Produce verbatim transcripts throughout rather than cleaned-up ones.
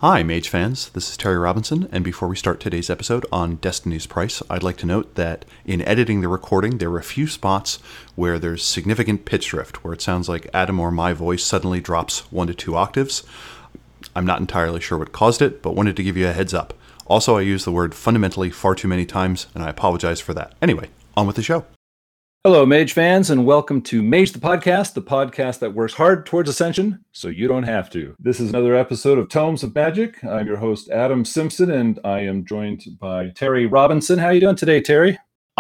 Hi, Mage fans. This is Terry Robinson, and before we start today's episode on Destiny's Price, I'd like to note that in editing the recording, there were a few spots where there's significant pitch drift, where it sounds like Adam or my voice suddenly drops one to two octaves. I'm not entirely sure what caused it, but wanted to give you a heads up. Also, I use the word fundamentally far too many times, and I apologize for that. Anyway, on with the show. Hello, Mage fans, and welcome to Mage the Podcast, the podcast that works hard towards ascension so you don't have to. This is another episode of Tomes of Magic. I'm your host, Adam Simpson, and I am joined by Terry Robinson. How are you doing today, Terry?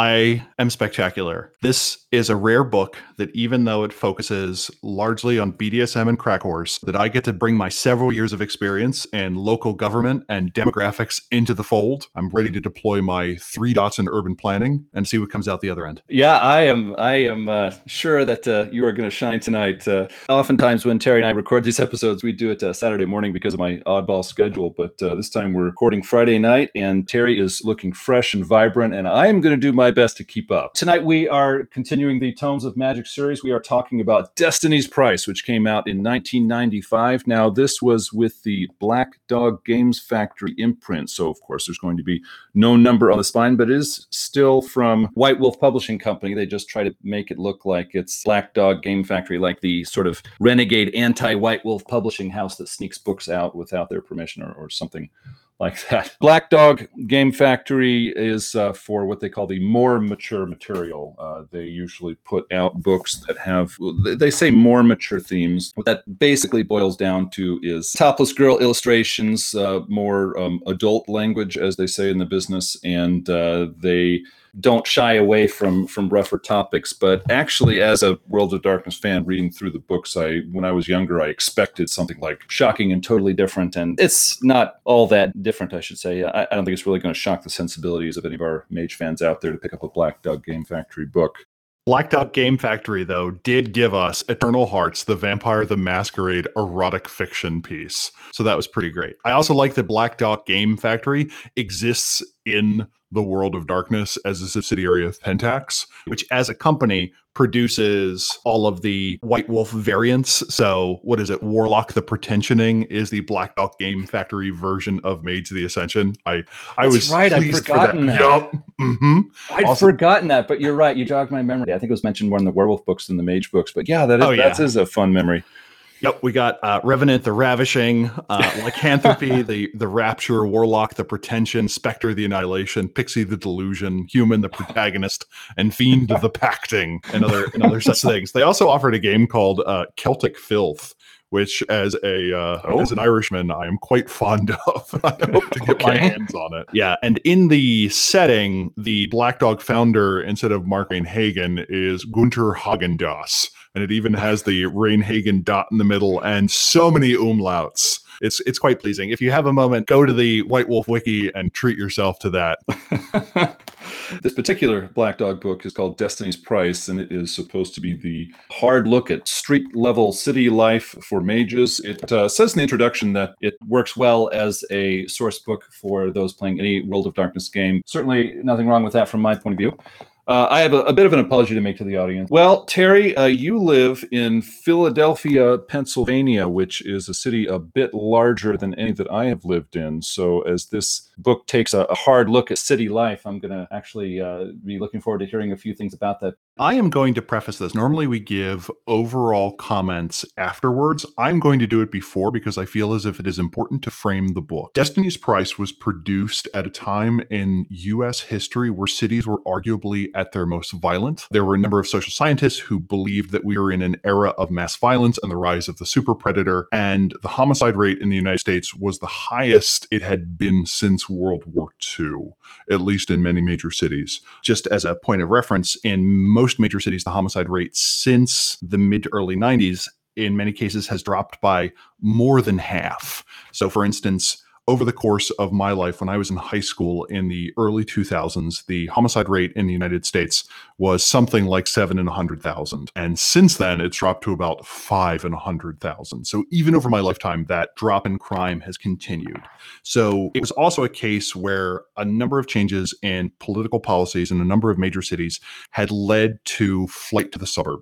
I am spectacular. This is a rare book that, even though it focuses largely on B D S M and crack whores, that I get to bring my several years of experience in local government and demographics into the fold. I'm ready to deploy my three dots in urban planning and see what comes out the other end. Yeah, I am I am uh, sure that uh, you are going to shine tonight. Uh, oftentimes when Terry and I record these episodes, we do it uh, Saturday morning because of my oddball schedule, but uh, this time we're recording Friday night, and Terry is looking fresh and vibrant, and I am going to do my best to keep up. Tonight we are continuing the Tomes of Magic series. We are talking about Destiny's Price, which came out in nineteen ninety-five. Now, this was with the Black Dog Games Factory imprint, so of course there's going to be no number on the spine, but it is still from White Wolf Publishing Company. They just try to make it look like it's Black Dog Game Factory, like the sort of renegade anti-White Wolf publishing house that sneaks books out without their permission or, or something like that. Black Dog Game Factory is uh, for what they call the more mature material. Uh, they usually put out books that have, they say more mature themes. What that basically boils down to is topless girl illustrations, uh, more um, adult language, as they say in the business, and uh, they don't shy away from from rougher topics. But actually, as a World of Darkness fan reading through the books, I when I was younger, I expected something like shocking and totally different, and it's not all that different, I should say. I, I don't think it's really going to shock the sensibilities of any of our Mage fans out there to pick up a Black Dog Game Factory book. Black Dog Game Factory, though, did give us Eternal Hearts, the Vampire the Masquerade erotic fiction piece. So that was pretty great. I also like that Black Dog Game Factory exists in the World of Darkness as a subsidiary of Pentax, which as a company produces all of the White Wolf variants. So what is it? Warlock the Pretensioning is the Black Dog Game Factory version of Mage the Ascension. I, I That's was right. I'd forgotten that. that. Yep. Mm-hmm. I'd also, forgotten that, but you're right. You jogged my memory. I think it was mentioned more in the Werewolf books than the Mage books. But yeah, that is, oh, yeah. that is a fun memory. Yep, we got uh, Revenant the Ravishing, uh, Lycanthropy, the, the Rapture, Warlock the Pretension, Spectre the Annihilation, Pixie the Delusion, Human the Protagonist, and Fiend the Pacting, and other, and other such things. They also offered a game called uh, Celtic Filth, which as a uh, oh. as an Irishman, I am quite fond of. I hope to get okay. my hands on it. Yeah, and in the setting, the Black Dog founder, instead of Mark Rein-Hagen, is Gunter Hagendas. And it even has the Rein-Hagen dot in the middle and so many umlauts. It's it's quite pleasing. If you have a moment, go to the White Wolf Wiki and treat yourself to that. This particular Black Dog book is called Destiny's Price, and it is supposed to be the hard look at street-level city life for mages. It uh, says in the introduction that it works well as a source book for those playing any World of Darkness game. Certainly nothing wrong with that from my point of view. Uh, I have a, a bit of an apology to make to the audience. Well, Terry, uh, you live in Philadelphia, Pennsylvania, which is a city a bit larger than any that I have lived in. So as this book takes a, a hard look at city life, I'm going to actually uh, be looking forward to hearing a few things about that. I am going to preface this. Normally we give overall comments afterwards. I'm going to do it before because I feel as if it is important to frame the book. Destiny's Price was produced at a time in U S history where cities were arguably at their most violent. There were a number of social scientists who believed that we were in an era of mass violence and the rise of the super predator, and the homicide rate in the United States was the highest it had been since World War Two, at least in many major cities. Just as a point of reference, in most major cities, the homicide rate since the mid to early nineties, in many cases, has dropped by more than half. So, for instance, over the course of my life, when I was in high school in the early two thousands, the homicide rate in the United States was something like seven in one hundred thousand. And since then, it's dropped to about five in one hundred thousand. So even over my lifetime, that drop in crime has continued. So it was also a case where a number of changes in political policies in a number of major cities had led to flight to the suburbs.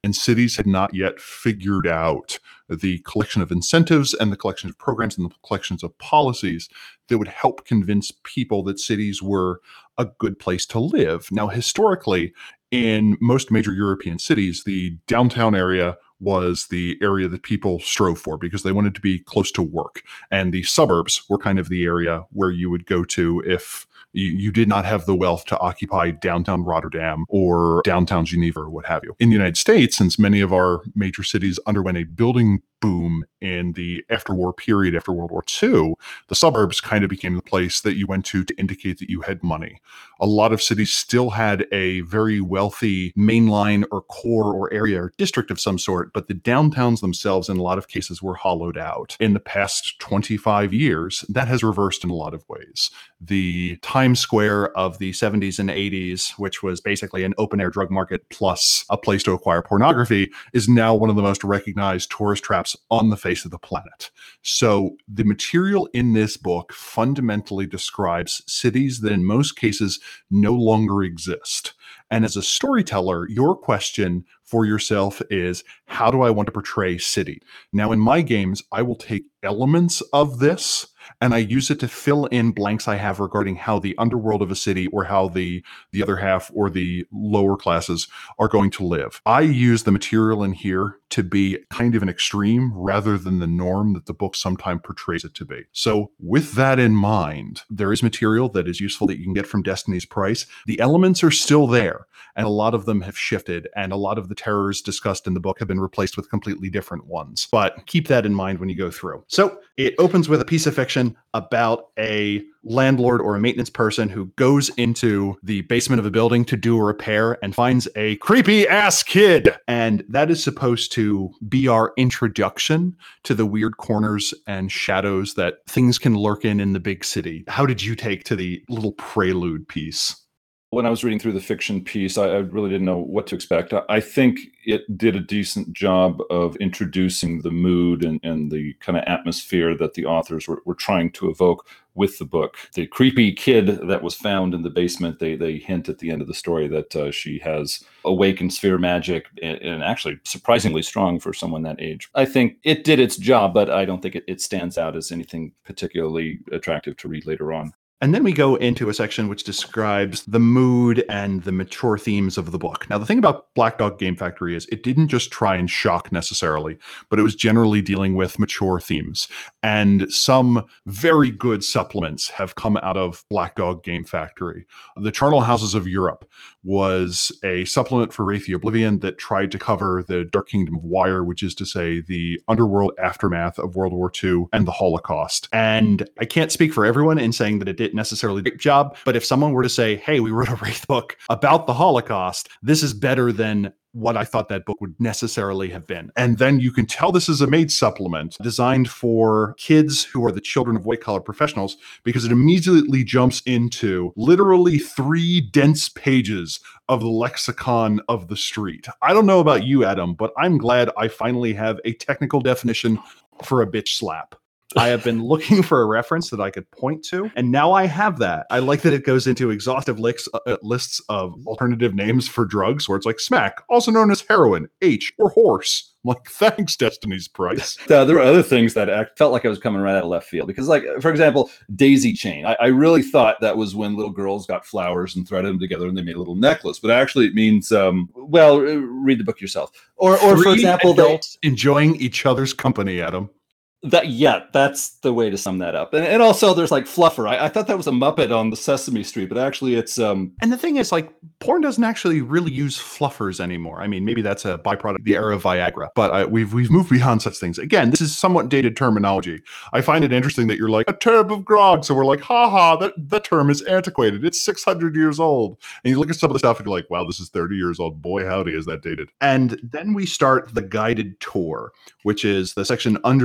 and cities had not yet figured out the collection of incentives and the collection of programs and the collections of policies that would help convince people that cities were a good place to live. Now, historically, in most major European cities, the downtown area was the area that people strove for because they wanted to be close to work. And the suburbs were kind of the area where you would go to if you, you did not have the wealth to occupy downtown Rotterdam or downtown Geneva or what have you. In the United States, since many of our major cities underwent a building boom in the after-war period after World War Two, the suburbs kind of became the place that you went to to indicate that you had money. A lot of cities still had a very wealthy mainline or core or area or district of some sort, but the downtowns themselves in a lot of cases were hollowed out. In the past twenty-five years, that has reversed in a lot of ways. The Times Square of the seventies and eighties, which was basically an open-air drug market plus a place to acquire pornography, is now one of the most recognized tourist traps on the face of the planet. So the material in this book fundamentally describes cities that in most cases no longer exist. And as a storyteller, your question for yourself is, how do I want to portray city? Now, in my games, I will take elements of this and I use it to fill in blanks I have regarding how the underworld of a city or how the, the other half or the lower classes are going to live. I use the material in here to be kind of an extreme rather than the norm that the book sometimes portrays it to be. So with that in mind, there is material that is useful that you can get from Destiny's Price. The elements are still there, and a lot of them have shifted, and a lot of the terrors discussed in the book have been replaced with completely different ones. But keep that in mind when you go through. So it opens with a piece of fiction about a landlord or a maintenance person who goes into the basement of a building to do a repair and finds a creepy ass kid. And that is supposed to be our introduction to the weird corners and shadows that things can lurk in in the big city. How did you take to the little prelude piece? When I was reading through the fiction piece, I, I really didn't know what to expect. I, I think it did a decent job of introducing the mood and, and the kind of atmosphere that the authors were, were trying to evoke with the book. The creepy kid that was found in the basement, they they hint at the end of the story that uh, she has awakened sphere magic and, and actually surprisingly strong for someone that age. I think it did its job, but I don't think it, it stands out as anything particularly attractive to read later on. And then we go into a section which describes the mood and the mature themes of the book. Now, the thing about Black Dog Game Factory is it didn't just try and shock necessarily, but it was generally dealing with mature themes. And some very good supplements have come out of Black Dog Game Factory. The Charnel Houses of Europe was a supplement for Wraith the Oblivion that tried to cover the Dark Kingdom of Wire, which is to say the underworld aftermath of World War Two and the Holocaust. And I can't speak for everyone in saying that it did necessarily a great job, but if someone were to say, hey, we wrote a Wraith book about the Holocaust, this is better than what I thought that book would necessarily have been. And then you can tell this is a made supplement designed for kids who are the children of white-collar professionals, because it immediately jumps into literally three dense pages of the lexicon of the street. I don't know about you, Adam, but I'm glad I finally have a technical definition for a bitch slap. I have been looking for a reference that I could point to, and now I have that. I like that it goes into exhaustive lists, uh, lists of alternative names for drugs, where it's like smack, also known as heroin, H, or horse. I'm like, thanks, Destiny's Price. Uh, there were other things that I felt like I was coming right out of left field. Because, like, for example, daisy chain. I, I really thought that was when little girls got flowers and threaded them together and they made a little necklace. But actually it means, um, well, read the book yourself. Or, or for example, adults they, enjoying each other's company, Adam. That yeah, that's the way to sum that up. And, and also there's like Fluffer. I, I thought that was a Muppet on the Sesame Street, but actually it's um and the thing is, like, porn doesn't actually really use fluffers anymore. I mean, maybe that's a byproduct of the era of Viagra, but uh, we've we've moved beyond such things. Again, this is somewhat dated terminology. I find it interesting that you're like a tub of grog, so we're like, haha, that that term is antiquated. It's six hundred years old. And you look at some of the stuff and you're like, wow, this is thirty years old. Boy, howdy, is that dated. And then we start the guided tour, which is the section under the knife.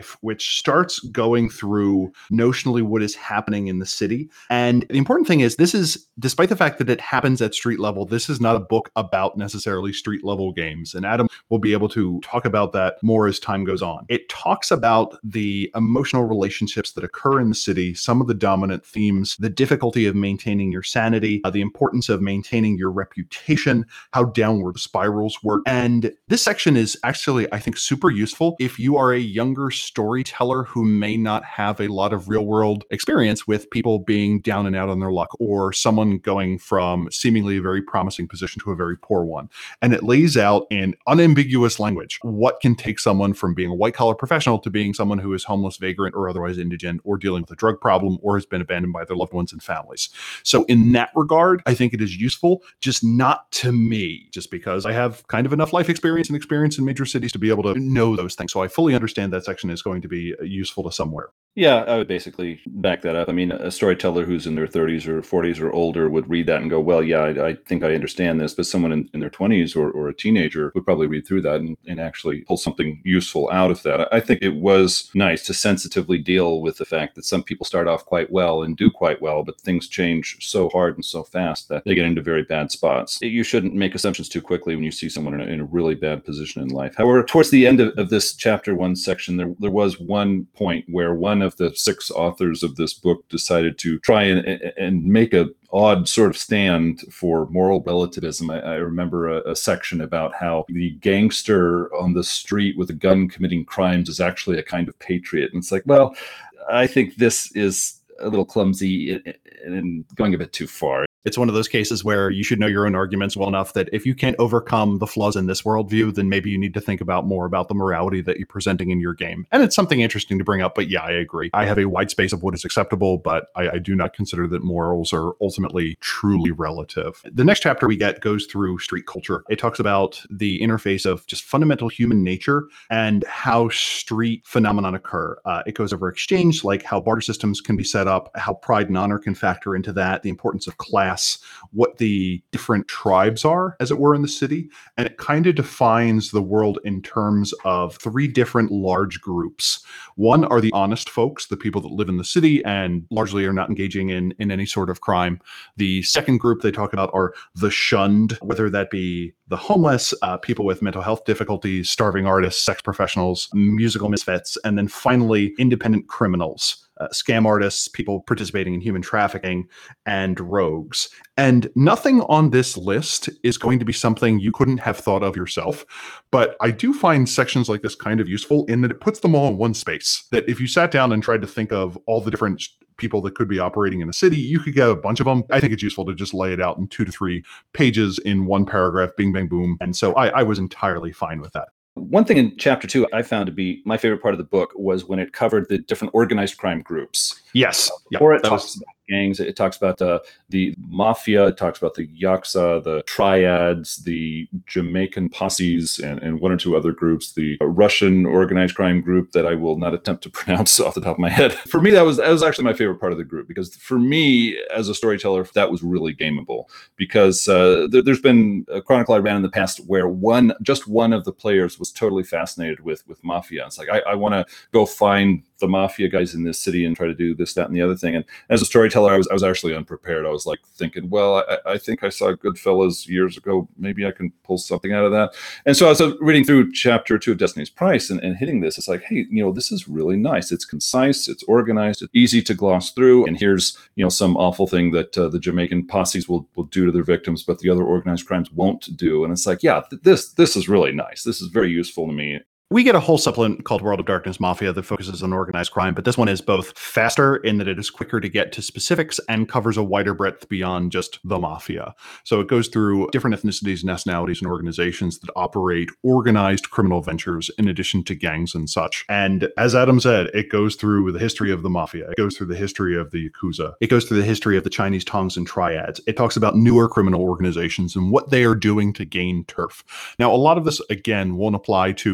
Life, which starts going through notionally what is happening in the city. And the important thing is this is, despite the fact that it happens at street level, this is not a book about necessarily street level games. And Adam will be able to talk about that more as time goes on. It talks about the emotional relationships that occur in the city, some of the dominant themes, the difficulty of maintaining your sanity, uh, the importance of maintaining your reputation, how downward spirals work. And this section is actually, I think, super useful if you are a younger storyteller who may not have a lot of real world experience with people being down and out on their luck, or someone going from seemingly a very promising position to a very poor one. And it lays out in unambiguous language what can take someone from being a white collar professional to being someone who is homeless, vagrant, or otherwise indigent, or dealing with a drug problem, or has been abandoned by their loved ones and families. So in that regard, I think it is useful, just not to me, just because I have kind of enough life experience and experience in major cities to be able to know those things. So I fully understand that section is going to be useful to somewhere. Yeah, I would basically back that up. I mean, a storyteller who's in their thirties or forties or older would read that and go, well, yeah, I, I think I understand this. But someone in, in their twenties or, or a teenager would probably read through that and, and actually pull something useful out of that. I think it was nice to sensitively deal with the fact that some people start off quite well and do quite well, but things change so hard and so fast that they get into very bad spots. You shouldn't make assumptions too quickly when you see someone in a, in a really bad position in life. However, towards the end of, of this chapter one section, there, there was one point where one of the six authors of this book decided to try and, and make a odd sort of stand for moral relativism. I, I remember a, a section about how the gangster on the street with a gun committing crimes is actually a kind of patriot. And it's like, well, I think this is a little clumsy and going a bit too far. It's one of those cases where you should know your own arguments well enough that if you can't overcome the flaws in this worldview, then maybe you need to think about more about the morality that you're presenting in your game. And it's something interesting to bring up, but yeah, I agree. I have a wide space of what is acceptable, but I, I do not consider that morals are ultimately truly relative. The next chapter we get goes through street culture. It talks about the interface of just fundamental human nature and how street phenomenon occur. Uh, it goes over exchange, like how barter systems can be set up, how pride and honor can factor into that, the importance of class, what the different tribes are, as it were, in the city. And it kind of defines the world in terms of three different large groups. One are the honest folks, the people that live in the city and largely are not engaging in, in any sort of crime. The second group they talk about are the shunned, whether that be the homeless, uh, people with mental health difficulties, starving artists, sex professionals, musical misfits, and then finally, independent criminals. Uh, scam artists, people participating in human trafficking, and rogues. And nothing on this list is going to be something you couldn't have thought of yourself. But I do find sections like this kind of useful in that it puts them all in one space. That if you sat down and tried to think of all the different people that could be operating in a city, you could get a bunch of them. I think it's useful to just lay it out in two to three pages in one paragraph, bing, bang, boom. And so I, I was entirely fine with that. One thing in chapter two I found to be my favorite part of the book was when it covered the different organized crime groups. Yes. Yep. Or it That talks was- about gangs. It talks about uh, the mafia. It talks about the Yakuza, the triads, the Jamaican posses, and, and one or two other groups. The Russian organized crime group that I will not attempt to pronounce off the top of my head. For me, that was that was actually my favorite part of the group, because for me, as a storyteller, that was really gameable. Because uh, there, there's been a chronicle I ran in the past where one, just one of the players was totally fascinated with with mafia. It's like, I, I want to go find the mafia guys in this city and try to do this, that, and the other thing. And as a storyteller, I was I was actually unprepared. I was like thinking, well, I, I think I saw Goodfellas years ago. Maybe I can pull something out of that. And so I was reading through chapter two of Destiny's Price and, and hitting this. It's like, hey, you know, this is really nice. It's concise, it's organized, it's easy to gloss through. And here's, you know, some awful thing that uh, the Jamaican posses will, will do to their victims, but the other organized crimes won't do. And it's like, yeah, th- this this is really nice. This is very useful to me. We get a whole supplement called World of Darkness Mafia that focuses on organized crime, but this one is both faster in that it is quicker to get to specifics and covers a wider breadth beyond just the mafia. So it goes through different ethnicities, nationalities, and organizations that operate organized criminal ventures in addition to gangs and such. And as Adam said, it goes through the history of the mafia. It goes through the history of the Yakuza. It goes through the history of the Chinese tongs and triads. It talks about newer criminal organizations and what they are doing to gain turf. Now, a lot of this, again, won't apply to the world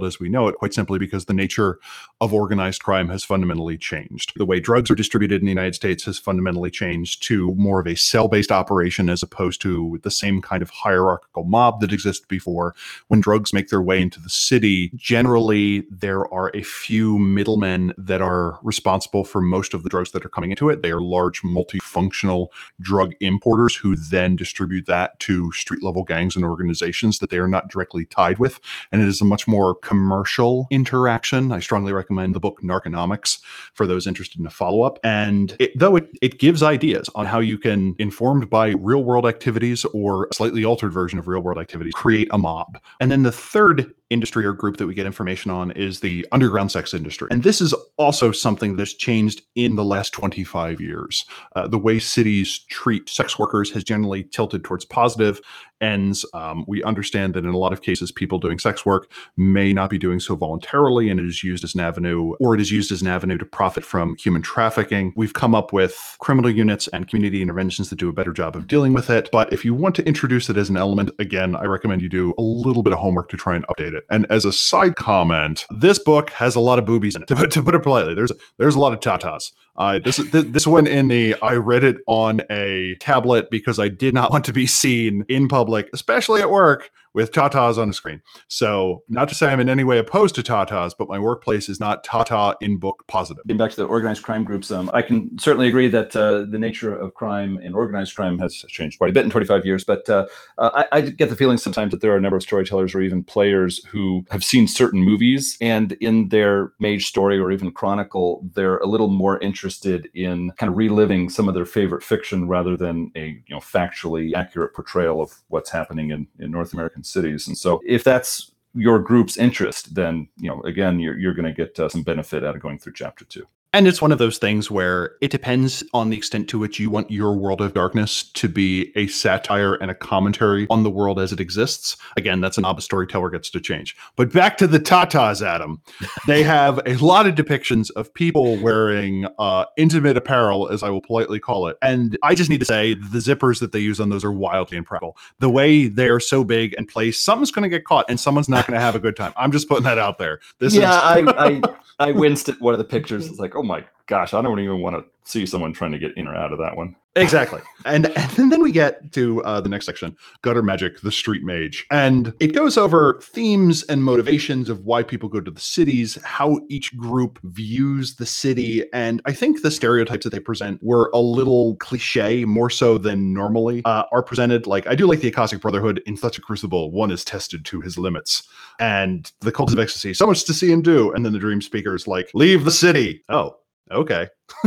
world as we know it, quite simply because the nature of organized crime has fundamentally changed. The way drugs are distributed in the United States has fundamentally changed to more of a cell-based operation as opposed to the same kind of hierarchical mob that existed before. When drugs make their way into the city, generally there are a few middlemen that are responsible for most of the drugs that are coming into it. They are large multifunctional drug importers who then distribute that to street-level gangs and organizations that they are not directly tied with. And it is a much more commercial interaction. I strongly recommend the book Narconomics for those interested in a follow-up. And it, though it, it gives ideas on how you can, informed by real-world activities or a slightly altered version of real-world activities, create a mob. And then the third industry or group that we get information on is the underground sex industry. And this is also something that's changed in the last twenty-five years. Uh, the way cities treat sex workers has generally tilted towards positive ends. Um, we understand that in a lot of cases, people doing sex work may not be doing so voluntarily, and it is used as an avenue, or it is used as an avenue to profit from human trafficking. We've come up with criminal units and community interventions that do a better job of dealing with it. But if you want to introduce it as an element, again, I recommend you do a little bit of homework to try and update it. And as a side comment, this book has a lot of boobies in it. To put, to put it politely, there's there's a lot of tatas. Uh, this this one in the I read it on a tablet because I did not want to be seen in public, especially at work, with tatas on the screen. So not to say I'm in any way opposed to tatas, but my workplace is not tata in book positive. Getting back to the organized crime groups, um, I can certainly agree that uh, the nature of crime and organized crime has changed quite a bit in twenty-five years. But uh, uh, I, I get the feeling sometimes that there are a number of storytellers or even players who have seen certain movies, and in their mage story or even chronicle, they're a little more interested in kind of reliving some of their favorite fiction rather than a you know factually accurate portrayal of what's happening in, in North American cities. And so if that's your group's interest, then, you know, again, you're, you're going to get uh, some benefit out of going through chapter two. And it's one of those things where it depends on the extent to which you want your World of Darkness to be a satire and a commentary on the world as it exists. Again, that's an Abba storyteller gets to change. But back to the tatas, Adam. They have a lot of depictions of people wearing uh, intimate apparel, as I will politely call it. And I just need to say the zippers that they use on those are wildly impractical. The way they're so big and placed, someone's going to get caught and someone's not going to have a good time. I'm just putting that out there. This yeah, is- I, I I winced at one of the pictures. It's like, oh my gosh, I don't even want to see someone trying to get in or out of that one. Exactly. And, and then we get to uh, the next section, Gutter Magic, the Street Mage. And it goes over themes and motivations of why people go to the cities, how each group views the city. And I think the stereotypes that they present were a little cliche, more so than normally uh, are presented. Like, I do like the Akashic Brotherhood. In such a crucible, one is tested to his limits. And the Cult of Ecstasy, so much to see and do. And then the Dream Speaker is like, leave the city. Oh. Okay.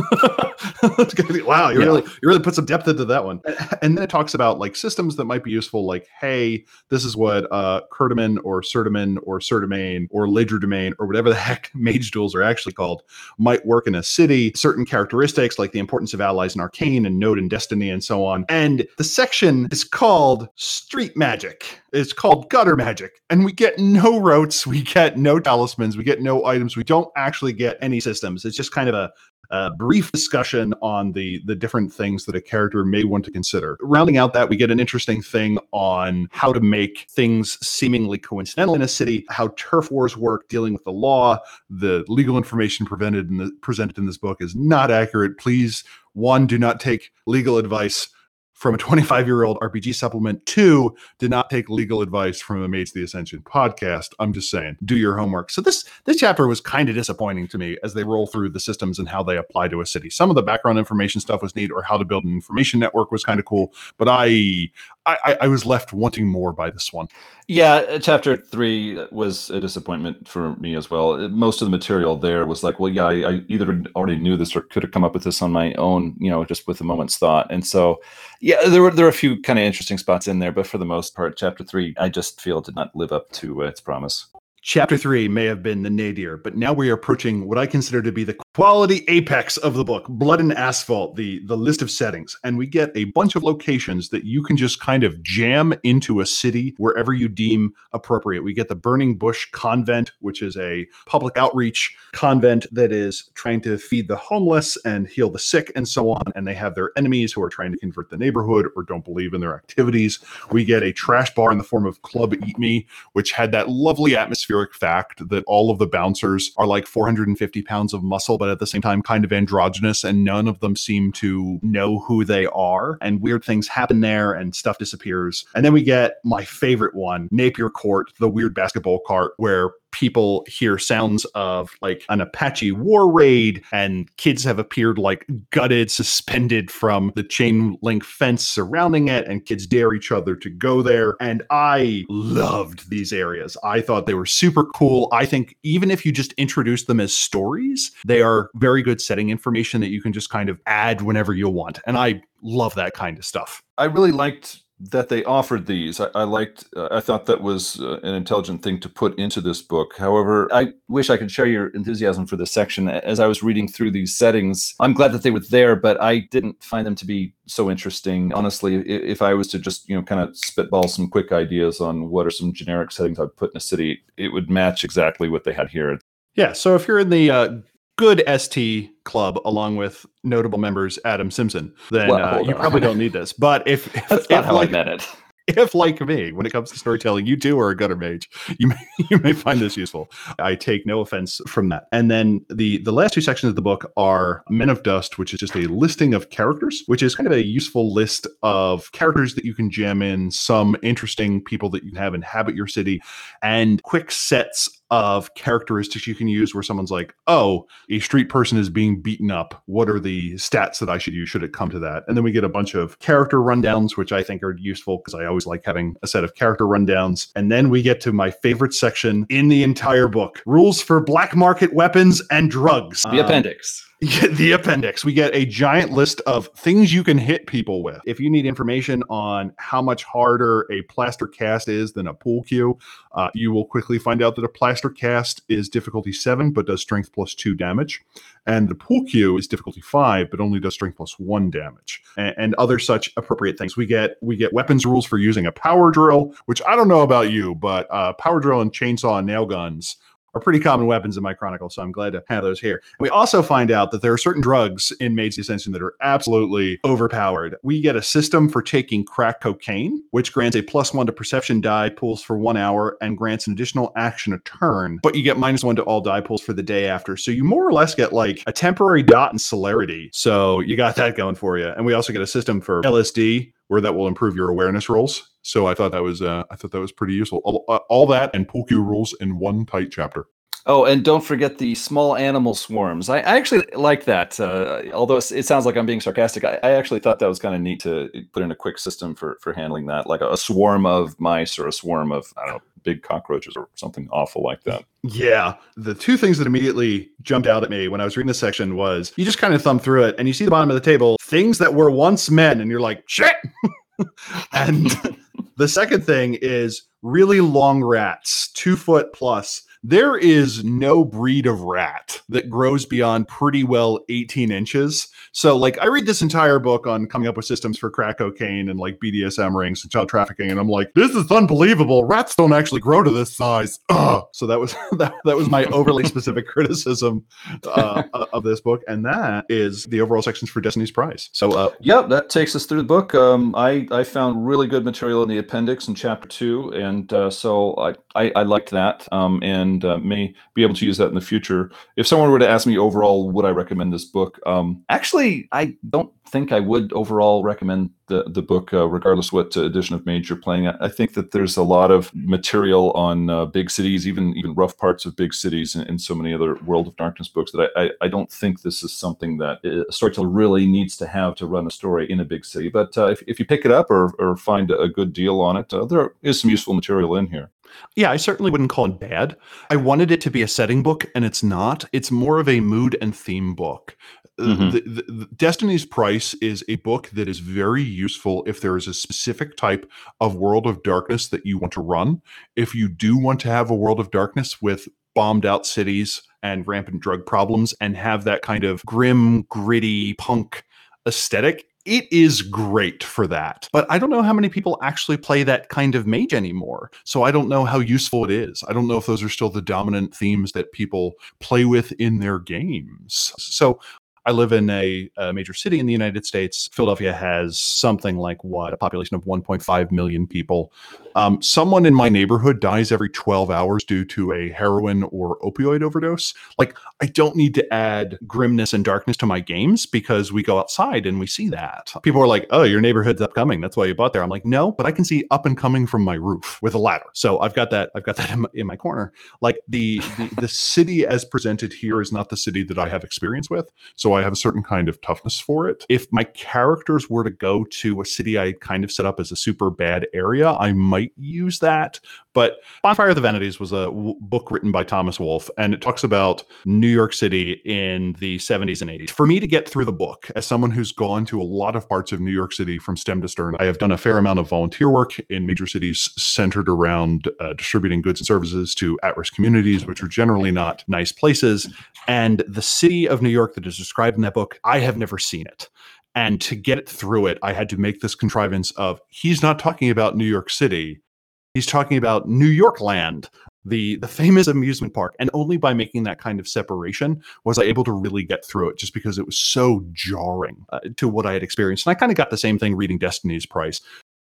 Wow, you yeah. really you really put some depth into that one. And then it talks about like systems that might be useful, like, hey, this is what uh Curtamin or Certamin or Certamane or Legerdemain or whatever the heck mage duels are actually called might work in a city. Certain characteristics like the importance of allies in arcane and node and destiny and so on. And the section is called Street Magic. It's called Gutter Magic. And we get no rotes, we get no talismans, we get no items, we don't actually get any systems. It's just kind of a A brief discussion on the the different things that a character may want to consider. Rounding out that, we get an interesting thing on how to make things seemingly coincidental in a city, how turf wars work, dealing with the law. The legal information prevented in the, presented in this book is not accurate. Please, one, do not take legal advice from a twenty-five-year-old R P G supplement. Two, did not take legal advice from the Mage of the Ascension podcast. I'm just saying, do your homework. So this this chapter was kind of disappointing to me as they roll through the systems and how they apply to a city. Some of the background information stuff was neat, or how to build an information network was kind of cool. But I, I, I was left wanting more by this one. Yeah, chapter three was a disappointment for me as well. Most of the material there was like, well, yeah, I, I either already knew this or could have come up with this on my own, you know, just with a moment's thought. And so, yeah, there were there were a few kind of interesting spots in there, but for the most part, chapter three, I just feel did not live up to uh, its promise. Chapter three may have been the nadir, but now we are approaching what I consider to be the quality apex of the book, Blood and Asphalt, the, the list of settings. And we get a bunch of locations that you can just kind of jam into a city wherever you deem appropriate. We get the Burning Bush Convent, which is a public outreach convent that is trying to feed the homeless and heal the sick and so on. And they have their enemies who are trying to convert the neighborhood or don't believe in their activities. We get a trash bar in the form of Club Eat Me, which had that lovely atmospheric fact that all of the bouncers are like four hundred fifty pounds of muscle, but at the same time kind of androgynous, and none of them seem to know who they are, and weird things happen there and stuff disappears. And then we get my favorite one, Napier Court, the weird basketball cart where people hear sounds of like an Apache war raid, and kids have appeared like gutted, suspended from the chain link fence surrounding it, and kids dare each other to go there. And I loved these areas. I thought they were super cool. I think even if you just introduce them as stories, they are very good setting information that you can just kind of add whenever you want. And I love that kind of stuff. I really liked that they offered these. I, I liked, uh, I thought that was uh, an intelligent thing to put into this book. However, I wish I could share your enthusiasm for this section. As I was reading through these settings, I'm glad that they were there, but I didn't find them to be so interesting. Honestly, if I was to just, you know, kind of spitball some quick ideas on what are some generic settings I'd put in a city, it would match exactly what they had here. Yeah, so if you're in the uh, good S T club along with notable members Adam Simpson, then Well, uh, hold you on. probably don't need this. But if, if, That's not if how like, I meant it. if like me, when it comes to storytelling, you too are a gutter mage, you may, you may find this useful. I take no offense from that. And then the, the last two sections of the book are Men of Dust, which is just a listing of characters, which is kind of a useful list of characters that you can jam in, some interesting people that you can have inhabit your city, and quick sets of characteristics you can use where someone's like, oh, a street person is being beaten up. What are the stats that I should use should it come to that? And then we get a bunch of character rundowns, which I think are useful because I always like having a set of character rundowns. And then we get to my favorite section in the entire book, rules for black market weapons and drugs. The um, appendix. The appendix. We get a giant list of things you can hit people with. If you need information on how much harder a plaster cast is than a pool cue, uh, you will quickly find out that a plaster cast is difficulty seven, but does strength plus two damage. And the pool cue is difficulty five, but only does strength plus one damage, and, and other such appropriate things. We get we get weapons rules for using a power drill, which I don't know about you, but uh, power drill and chainsaw and nail guns are pretty common weapons in my chronicle, so I'm glad to have those here. We also find out that there are certain drugs in Maid's Ascension that are absolutely overpowered. We get a system for taking crack cocaine, which grants a plus one to perception die pools for one hour and grants an additional action a turn, but you get minus one to all die pools for the day after. So you more or less get like a temporary dot in celerity. So you got that going for you. And we also get a system for L S D, where that will improve your awareness rolls. So I thought that was uh, I thought that was pretty useful. All, uh, all that and pool cue rules in one tight chapter. Oh, and don't forget the small animal swarms. I, I actually like that. Uh, although it sounds like I'm being sarcastic, I, I actually thought that was kind of neat to put in a quick system for, for handling that, like a, a swarm of mice or a swarm of, I don't know, big cockroaches or something awful like that. Yeah. The two things that immediately jumped out at me when I was reading this section was you just kind of thumb through it and you see the bottom of the table, things that were once men, and you're like, shit. And the second thing is really long rats, two foot plus. There is no breed of rat that grows beyond pretty well eighteen inches. So like I read this entire book on coming up with systems for crack cocaine and like B D S M rings and child trafficking, and I'm like, this is unbelievable. Rats don't actually grow to this size. Ugh. So that was that, that was my overly specific criticism uh, of this book, and that is the overall sections for Destiny's Prize. So uh, yep, that takes us through the book. Um, I I found really good material in the appendix in chapter two, and uh, so I, I I liked that. Um, and Uh, may be able to use that in the future. If someone were to ask me overall, would I recommend this book? Um, actually, I don't think I would overall recommend the, the book, uh, regardless what uh, edition of Mage you're playing. I, I think that there's a lot of material on uh, big cities, even even rough parts of big cities, and, and so many other World of Darkness books that I, I, I don't think this is something that a storyteller really needs to have to run a story in a big city. But uh, if, if you pick it up or, or find a good deal on it, uh, there is some useful material in here. Yeah, I certainly wouldn't call it bad. I wanted it to be a setting book, and it's not. It's more of a mood and theme book. Mm-hmm. The, the, the Destiny's Price is a book that is very useful if there is a specific type of World of Darkness that you want to run. If you do want to have a World of Darkness with bombed out cities, and rampant drug problems and have that kind of grim, gritty punk aesthetic. It is great for that. But I don't know how many people actually play that kind of mage anymore. So I don't know how useful it is. I don't know if those are still the dominant themes that people play with in their games. So I live in a, a major city in the United States. Philadelphia has something like what, a population of one point five million people. Um, someone in my neighborhood dies every twelve hours due to a heroin or opioid overdose. Like, I don't need to add grimness and darkness to my games because we go outside and we see that. People are like, oh, your neighborhood's upcoming, that's why you bought there. I'm like, no, but I can see up and coming from my roof with a ladder. So I've got that, I've got that in my, in my corner. Like the, the the city as presented here is not the city that I have experience with. So I have a certain kind of toughness for it. If my characters were to go to a city I kind of set up as a super bad area, I might use that. But Bonfire of the Vanities was a w- book written by Thomas Wolfe, and it talks about New York City in the seventies and eighties. For me to get through the book, as someone who's gone to a lot of parts of New York City from stem to stern, I have done a fair amount of volunteer work in major cities centered around uh, distributing goods and services to at-risk communities, which are generally not nice places. And the city of New York that is described in that book, I have never seen it. And to get through it, I had to make this contrivance of, he's not talking about New York City. He's talking about New York Land, the, the famous amusement park. And only by making that kind of separation was I able to really get through it, just because it was so jarring uh, to what I had experienced. And I kind of got the same thing reading Destiny's Price.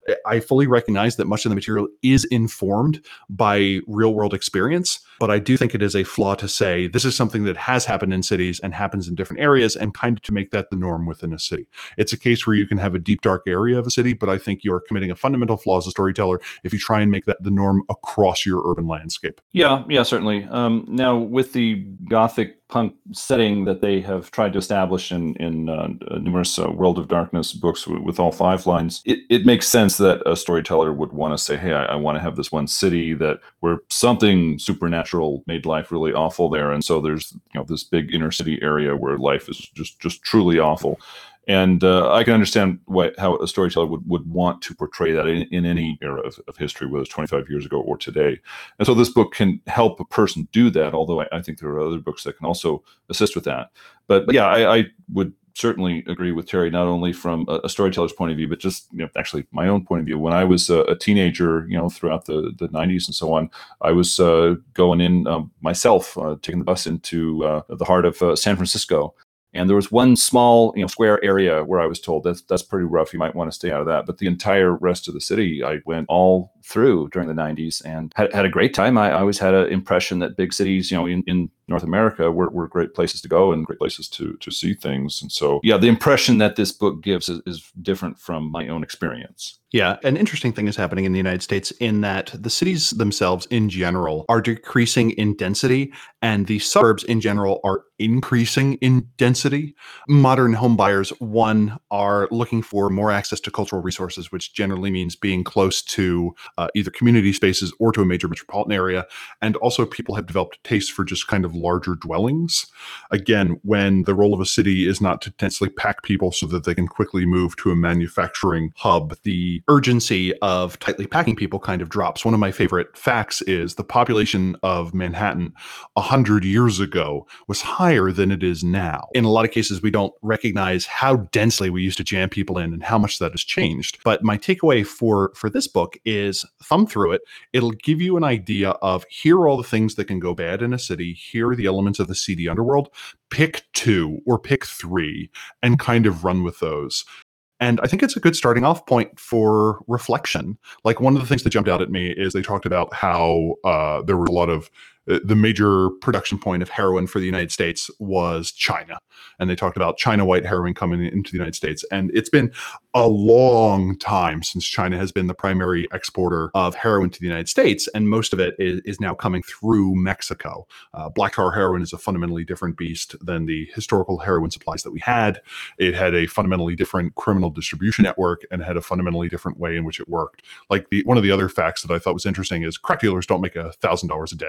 I fully recognize that much of the material is informed by real world experience, but I do think it is a flaw to say this is something that has happened in cities and happens in different areas, and kind of to make that the norm within a city. It's a case where you can have a deep, dark area of a city, but I think you're committing a fundamental flaw as a storyteller if you try and make that the norm across your urban landscape. Yeah, yeah, certainly. Um, now, with the Gothic punk setting that they have tried to establish in, in uh, numerous uh, World of Darkness books with, with all five lines, it, it makes sense that a storyteller would want to say, hey, I, I want to have this one city that where something supernatural made life really awful there. And so there's, you know, this big inner city area where life is just, just truly awful. And uh, I can understand what, how a storyteller would, would want to portray that in, in any era of, of history, whether it's twenty-five years ago or today. And so this book can help a person do that, although I, I think there are other books that can also assist with that. But, but yeah, I, I would certainly agree with Terry, not only from a, a storyteller's point of view, but just, you know, actually my own point of view. When I was a, a teenager, you know, throughout the, the nineties and so on, I was uh, going in um, myself, uh, taking the bus into uh, the heart of uh, San Francisco. And there was one small, you know, square area where I was told that's that's pretty rough. You might want to stay out of that. But the entire rest of the city, I went all through during the nineties and had, had a great time. I, I always had an impression that big cities, you know, in, in North America were, were great places to go and great places to to see things. And so, yeah, the impression that this book gives is, is different from my own experience. Yeah, an interesting thing is happening in the United States in that the cities themselves in general are decreasing in density, and the suburbs in general are increasing in density. Modern home buyers, one, are looking for more access to cultural resources, which generally means being close to uh, either community spaces or to a major metropolitan area. And also people have developed tastes for just kind of larger dwellings. Again, when the role of a city is not to densely pack people so that they can quickly move to a manufacturing hub, the urgency of tightly packing people kind of drops. One of my favorite facts is the population of Manhattan one hundred years ago was higher than it is now. In a lot of cases, we don't recognize how densely we used to jam people in and how much that has changed. But my takeaway for, for this book is thumb through it. It'll give you an idea of here are all the things that can go bad in a city. Here are the elements of the seedy underworld. Pick two or pick three and kind of run with those. And I think it's a good starting off point for reflection. Like, one of the things that jumped out at me is they talked about how uh, there were a lot of uh, the major production point of heroin for the United States was China. And they talked about China white heroin coming into the United States. And it's been a long time since China has been the primary exporter of heroin to the United States. And most of it is, is now coming through Mexico. Uh, black tar heroin is a fundamentally different beast than the historical heroin supplies that we had. It had a fundamentally different criminal distribution network and had a fundamentally different way in which it worked. Like, the one of the other facts that I thought was interesting is crack dealers don't make a thousand dollars a day.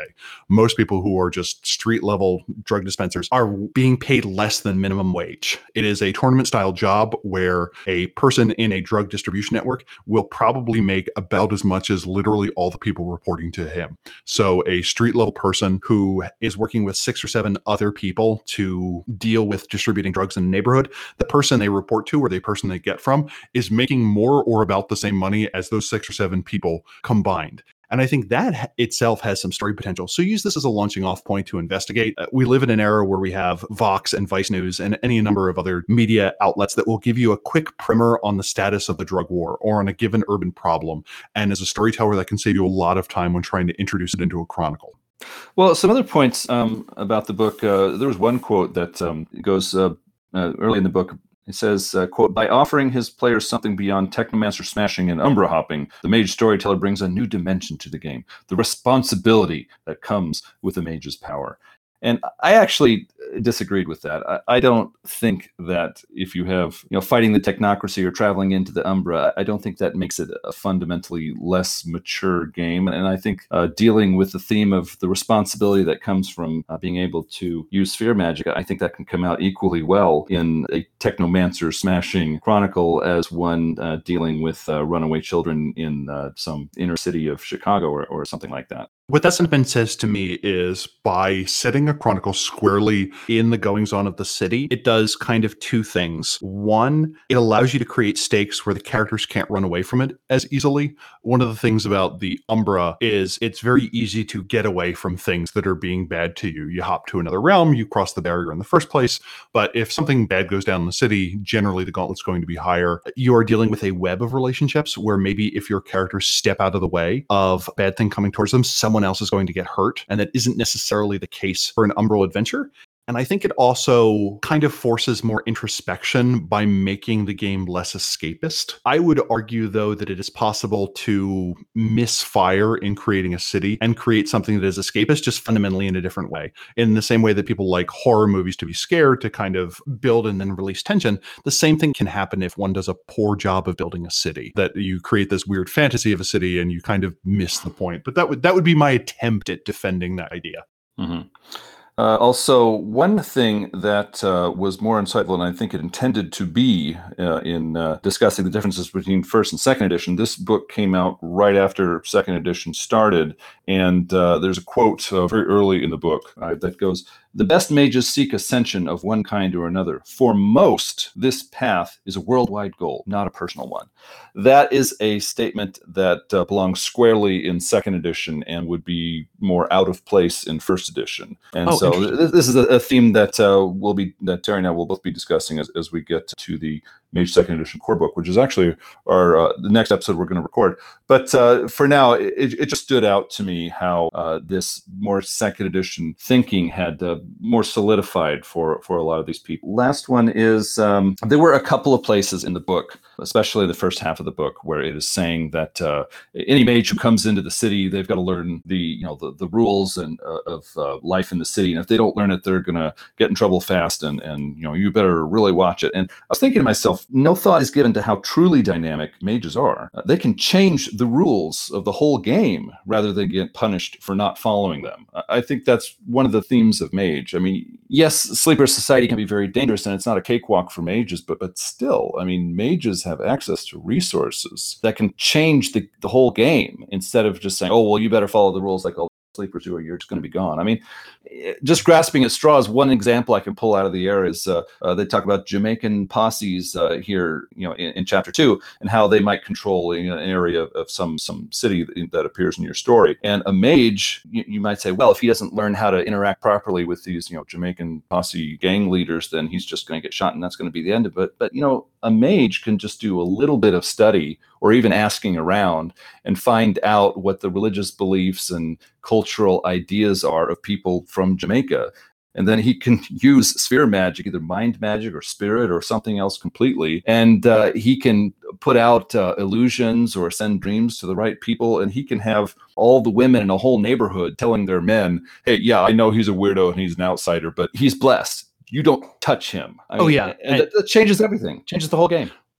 most people who are just street level drug dispensers are being paid less than minimum wage. It is a tournament style job where a person in a drug distribution network will probably make about as much as literally all the people reporting to him. So a street level person who is working with six or seven other people to deal with distributing drugs in the neighborhood, the person they report to or the person they get from is making more or about the same money as those six or seven people combined. And I think that itself has some story potential. So use this as a launching off point to investigate. Uh, we live in an era where we have Vox and Vice News and any number of other media outlets that will give you a quick primer on the status of the drug war or on a given urban problem. And as a storyteller, that can save you a lot of time when trying to introduce it into a chronicle. Well, some other points um, about the book. Uh, there was one quote that um, goes uh, uh, early in the book. It says, uh, quote, by offering his players something beyond technomancer smashing and umbra hopping, the mage storyteller brings a new dimension to the game, the responsibility that comes with the mage's power. And I actually disagreed with that. I, I don't think that if you have, you know, fighting the technocracy or traveling into the Umbra, I don't think that makes it a fundamentally less mature game. And I think uh, dealing with the theme of the responsibility that comes from uh, being able to use sphere magic, I think that can come out equally well in a technomancer smashing chronicle as one uh, dealing with uh, runaway children in uh, some inner city of Chicago or, or something like that. What that sentiment says to me is by setting a chronicle squarely in the goings on of the city, it does kind of two things. One, it allows you to create stakes where the characters can't run away from it as easily. One of the things about the Umbra is it's very easy to get away from things that are being bad to you. You hop to another realm, you cross the barrier in the first place, but if something bad goes down in the city, generally the gauntlet's going to be higher. You are dealing with a web of relationships where maybe if your characters step out of the way of a bad thing coming towards them, someone else is going to get hurt. And that isn't necessarily the case for an Umbral adventure. And I think it also kind of forces more introspection by making the game less escapist. I would argue, though, that it is possible to misfire in creating a city and create something that is escapist, just fundamentally in a different way. In the same way that people like horror movies to be scared, to kind of build and then release tension, the same thing can happen if one does a poor job of building a city, that you create this weird fantasy of a city and you kind of miss the point. But that would that would be my attempt at defending that idea. Mm-hmm. Uh, also, one thing that uh, was more insightful than I think it intended to be uh, in uh, discussing the differences between first and second edition, this book came out right after second edition started, and uh, there's a quote uh, very early in the book uh, that goes, "The best mages seek ascension of one kind or another. For most, this path is a worldwide goal, not a personal one." That is a statement that uh, belongs squarely in second edition and would be more out of place in first edition. And oh, so th- this is a, a theme that uh, we'll be that Terry and I will both be discussing as, as we get to the Mage second edition core book, which is actually our uh, the next episode we're going to record. But uh, for now, it, it just stood out to me how uh, this more second edition thinking had uh, more solidified for for a lot of these people. Last one is um, there were a couple of places in the book, especially the first half of the book, where it is saying that uh, any mage who comes into the city, they've got to learn the you know the, the rules and uh, of uh, life in the city, and if they don't learn it, they're going to get in trouble fast, and and you know you better really watch it. And I was thinking to myself, no thought is given to how truly dynamic mages are. Uh, they can change the rules of the whole game rather than get punished for not following them. I, I think that's one of the themes of Mage. I mean, yes, sleeper society can be very dangerous, and it's not a cakewalk for mages, but but still, I mean, mages have access to resources that can change the, the whole game instead of just saying, oh, well, you better follow the rules like all sleepers do or you're just going to be gone. I mean, just grasping at straws, one example I can pull out of the air is uh, uh, they talk about Jamaican posses uh, here, you know, in, in chapter two, and how they might control you know, an area of some some city that, that appears in your story. And a mage, you, you might say, well, if he doesn't learn how to interact properly with these, you know, Jamaican posse gang leaders, then he's just going to get shot, and that's going to be the end of it. But you know, a mage can just do a little bit of study or even asking around and find out what the religious beliefs and cultural ideas are of people from Jamaica. And then he can use sphere magic, either mind magic or spirit or something else completely. And uh, he can put out uh, illusions or send dreams to the right people. And he can have all the women in a whole neighborhood telling their men, hey, yeah, I know he's a weirdo and he's an outsider, but he's blessed. You don't touch him. I oh, mean, yeah. And that, that changes everything, changes the whole game.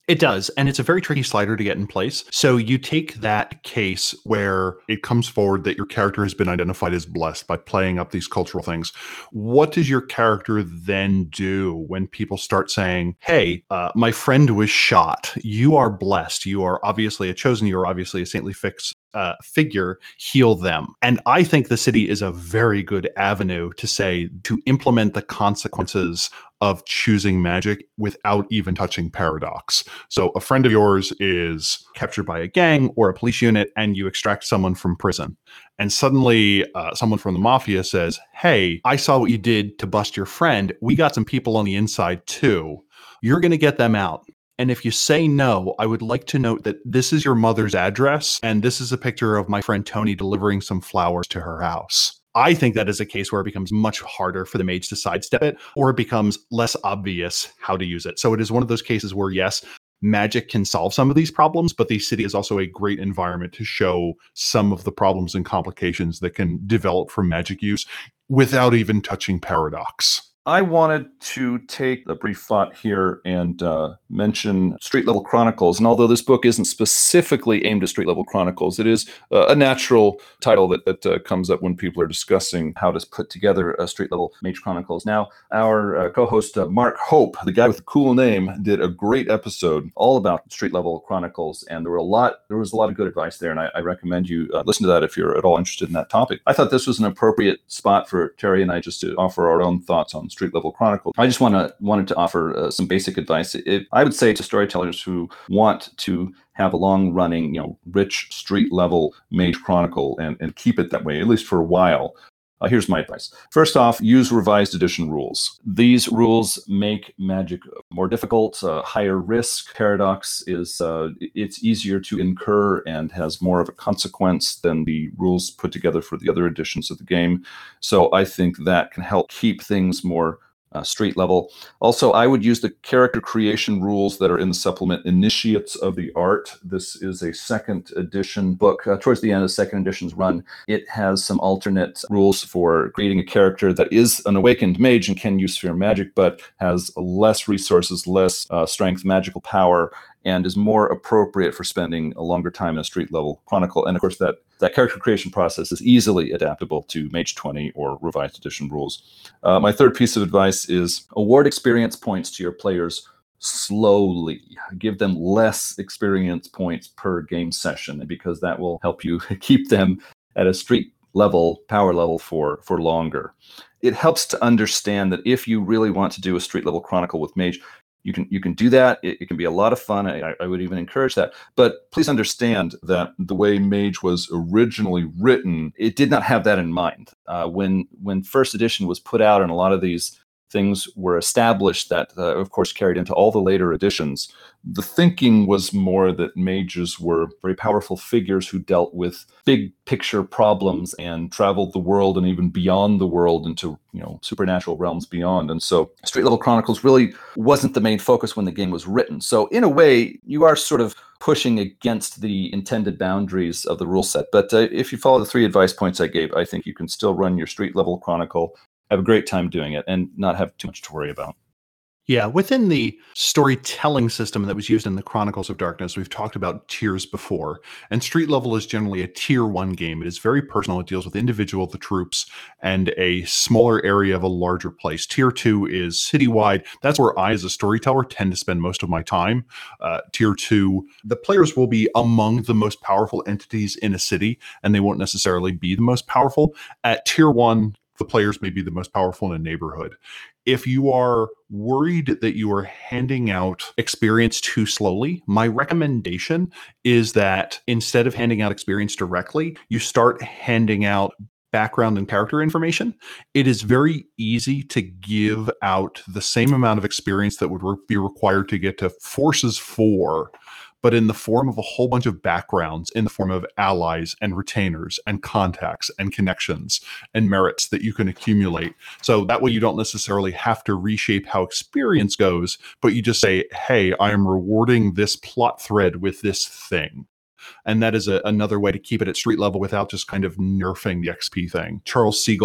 It does. And it's a very tricky slider to get in place. So you take that case where it comes forward that your character has been identified as blessed by playing up these cultural things. What does your character then do when people start saying, hey, uh, my friend was shot. You are blessed. You are obviously a chosen. You are obviously a saintly fix. Uh, figure, heal them. And I think the city is a very good avenue to say, to implement the consequences of choosing magic without even touching paradox. So a friend of yours is captured by a gang or a police unit, and you extract someone from prison. And suddenly uh, someone from the mafia says, hey, I saw what you did to bust your friend. We got some people on the inside too. You're going to get them out. And if you say no, I would like to note that this is your mother's address, and this is a picture of my friend Tony delivering some flowers to her house. I think that is a case where it becomes much harder for the mage to sidestep it, or it becomes less obvious how to use it. So it is one of those cases where, yes, magic can solve some of these problems, but the city is also a great environment to show some of the problems and complications that can develop from magic use without even touching paradox. I wanted to take a brief thought here and uh, mention Street Level Chronicles. And although this book isn't specifically aimed at Street Level Chronicles, it is uh, a natural title that, that uh, comes up when people are discussing how to put together a Street Level Mage Chronicles. Now, our uh, co-host uh, Mark Hope, the guy with the cool name, did a great episode all about Street Level Chronicles, and there were a lot. There was a lot of good advice there, and I, I recommend you uh, listen to that if you're at all interested in that topic. I thought this was an appropriate spot for Terry and I just to offer our own thoughts on Street Level Chronicles. I just want to wanted to offer uh, some basic advice. It, I would say to storytellers who want to have a long-running, you know, rich street level Mage Chronicle and, and keep it that way, at least for a while. Uh, here's my advice. First off, use revised edition rules. These rules make magic more difficult, uh, higher risk. Paradox is uh, it's easier to incur and has more of a consequence than the rules put together for the other editions of the game. So I think that can help keep things more Uh, street level. Also, I would use the character creation rules that are in the supplement Initiates of the Art. This is a second edition book. Uh, towards the end of the second edition's run, it has some alternate rules for creating a character that is an awakened mage and can use sphere magic, but has less resources, less uh, strength, magical power, and is more appropriate for spending a longer time in a street level chronicle. And of course, that, that character creation process is easily adaptable to Mage twenty or revised edition rules. Uh, my third piece of advice is award experience points to your players slowly. Give them less experience points per game session, because that will help you keep them at a street level, power level for, for longer. It helps to understand that if you really want to do a street level chronicle with Mage, You can you can do that. It, it can be a lot of fun. I, I would even encourage that. But please understand that the way Mage was originally written, it did not have that in mind. Uh, when when first edition was put out and a lot of these things were established that, uh, of course, carried into all the later editions, the thinking was more that mages were very powerful figures who dealt with big picture problems and traveled the world and even beyond the world into, you know, supernatural realms beyond. And so Street Level Chronicles really wasn't the main focus when the game was written. So in a way, you are sort of pushing against the intended boundaries of the rule set. But uh, if you follow the three advice points I gave, I think you can still run your Street Level Chronicle, have a great time doing it, and not have too much to worry about. Yeah, within the storytelling system that was used in the Chronicles of Darkness, we've talked about tiers before. And Street Level is generally a tier one game. It is very personal. It deals with individual, the troops, and a smaller area of a larger place. Tier two is citywide. That's where I, as a storyteller, tend to spend most of my time. Uh, tier two, the players will be among the most powerful entities in a city, and they won't necessarily be the most powerful. At tier one, the players may be the most powerful in a neighborhood. If you are worried that you are handing out experience too slowly, my recommendation is that instead of handing out experience directly, you start handing out background and character information. It is very easy to give out the same amount of experience that would re- be required to get to Forces four, but in the form of a whole bunch of backgrounds, in the form of allies and retainers and contacts and connections and merits that you can accumulate. So that way you don't necessarily have to reshape how experience goes, but you just say, hey, I am rewarding this plot thread with this thing. And that is a, another way to keep it at street level without just kind of nerfing the X P thing. Charles Siegel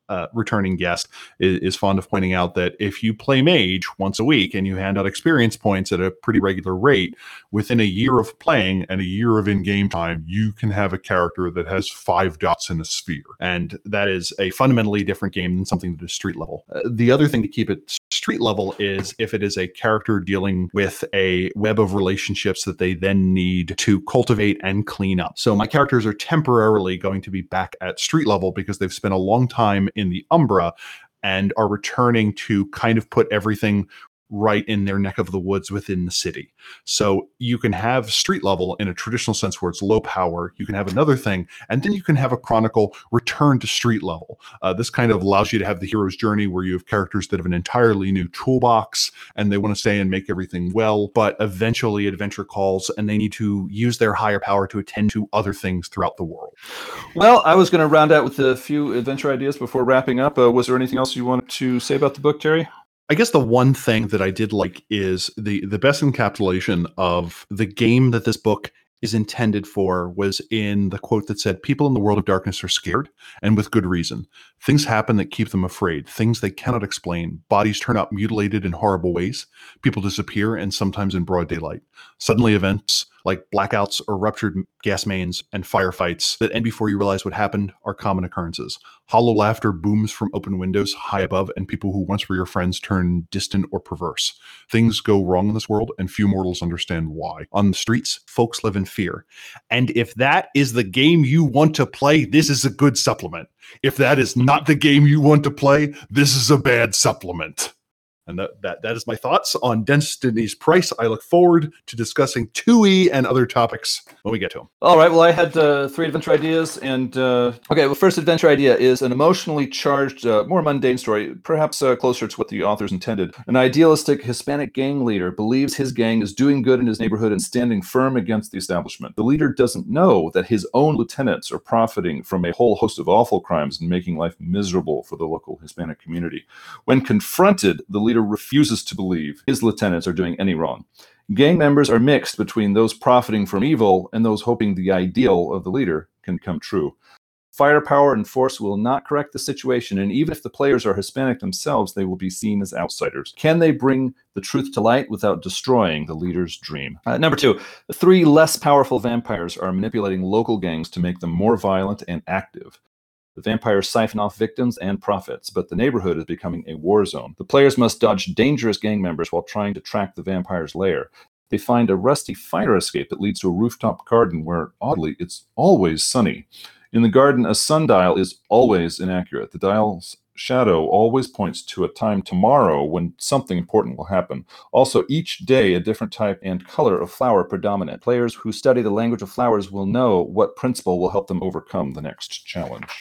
uh, returning guest, is, is fond of pointing out that if you play mage once a week and you hand out experience points at a pretty regular rate, within a year of playing and a year of in-game time, you can have a character that has five dots in a sphere. And that is a fundamentally different game than something that is street level. Uh, the other thing to keep it street level is if it is a character dealing with a web of relationships that they then need to cultivate and clean up. So my characters are temporarily going to be back at street level because they've spent a long time in the Umbra and are returning to kind of put everything right in their neck of the woods within the city. So you can have street level in a traditional sense where it's low power. You can have another thing, and then you can have a chronicle return to street level. Uh, this kind of allows you to have the hero's journey where you have characters that have an entirely new toolbox and they want to stay and make everything well, but eventually adventure calls and they need to use their higher power to attend to other things throughout the world. Well, I was going to round out with a few adventure ideas before wrapping up. Uh, was there anything else you wanted to say about the book, Terry? I guess the one thing that I did like is the, the best encapsulation of the game that this book is intended for was in the quote that said, "People in the world of darkness are scared, and with good reason. Things happen that keep them afraid, things they cannot explain. Bodies turn up mutilated in horrible ways. People disappear, and sometimes in broad daylight. Suddenly events like blackouts or ruptured gas mains and firefights that end before you realize what happened are common occurrences. Hollow laughter booms from open windows high above, and people who once were your friends turn distant or perverse. Things go wrong in this world, and few mortals understand why. On the streets, folks live in fear." And if that is the game you want to play, this is a good supplement. If that is not the game you want to play, this is a bad supplement. And that, that that is my thoughts on Destiny's Price. I look forward to discussing two E and other topics when we get to them. All right. Well, I had uh, three adventure ideas. And, uh, okay, well, first adventure idea is an emotionally charged, uh, more mundane story, perhaps uh, closer to what the authors intended. An idealistic Hispanic gang leader believes his gang is doing good in his neighborhood and standing firm against the establishment. The leader doesn't know that his own lieutenants are profiting from a whole host of awful crimes and making life miserable for the local Hispanic community. When confronted, the leader refuses to believe his lieutenants are doing any wrong. Gang members are mixed between those profiting from evil and those hoping the ideal of the leader can come true. Firepower and force will not correct the situation, and even if the players are Hispanic themselves, they will be seen as outsiders. Can they bring the truth to light without destroying the leader's dream? Uh, number two, three less powerful vampires are manipulating local gangs to make them more violent and active. The vampires siphon off victims and profits, but the neighborhood is becoming a war zone. The players must dodge dangerous gang members while trying to track the vampire's lair. They find a rusty fire escape that leads to a rooftop garden where, oddly, it's always sunny. In the garden, a sundial is always inaccurate. The dial's shadow always points to a time tomorrow when something important will happen. Also, each day a different type and color of flower predominate. Players who study the language of flowers will know what principle will help them overcome the next challenge.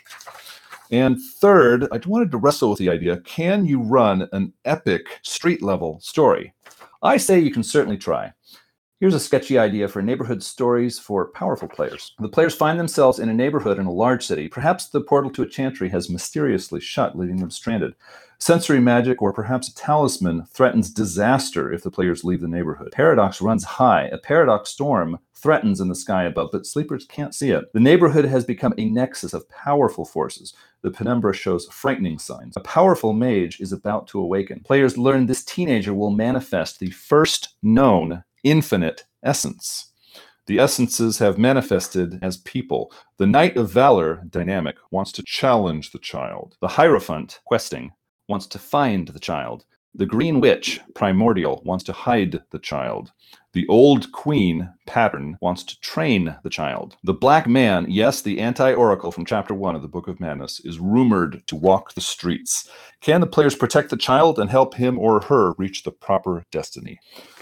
And third, I wanted to wrestle with the idea, can you run an epic street-level story? I say you can certainly try. Here's a sketchy idea for neighborhood stories for powerful players. The players find themselves in a neighborhood in a large city. Perhaps the portal to a chantry has mysteriously shut, leaving them stranded. Sensory magic or perhaps a talisman threatens disaster if the players leave the neighborhood. Paradox runs high. A paradox storm threatens in the sky above, but sleepers can't see it. The neighborhood has become a nexus of powerful forces. The penumbra shows frightening signs. A powerful mage is about to awaken. Players learn this teenager will manifest the first known infinite essence. The essences have manifested as people. The Knight of Valor, dynamic, wants to challenge the child. The Hierophant, questing, wants to find the child. The Green Witch, primordial, wants to hide the child. The Old Queen, pattern, wants to train the child. The Black Man, yes, the anti-oracle from chapter one of the Book of Madness, is rumored to walk the streets. Can the players protect the child and help him or her reach the proper destiny?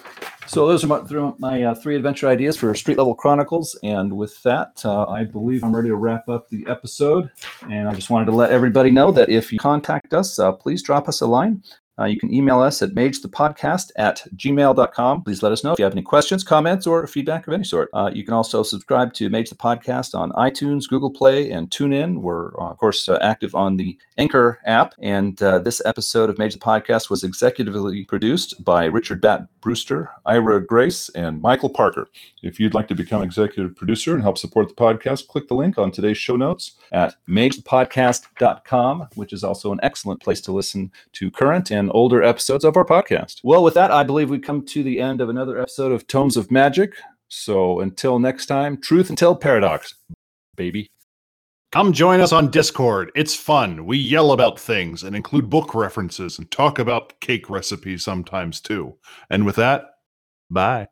So those are my, my uh, three adventure ideas for Street Level Chronicles. And with that, uh, I believe I'm ready to wrap up the episode. And I just wanted to let everybody know that if you contact us, uh, please drop us a line. Uh, you can email us at magethepodcast at gmail dot com. Please let us know if you have any questions, comments, or feedback of any sort. Uh, you can also subscribe to Mage the Podcast on iTunes, Google Play, and TuneIn. We're, uh, of course, uh, active on the Anchor app. And uh, this episode of Mage the Podcast was executively produced by Richard Bat Brewster, Ira Grace, and Michael Parker. If you'd like to become executive producer and help support the podcast, click the link on today's show notes at mage the podcast dot com, which is also an excellent place to listen to current and older episodes of our podcast. Well, with that, I believe we come to the end of another episode of Tomes of Magic. So until next time, truth until paradox, baby. Come join us on Discord. It's fun. We yell about things and include book references and talk about cake recipes sometimes too. And with that, bye.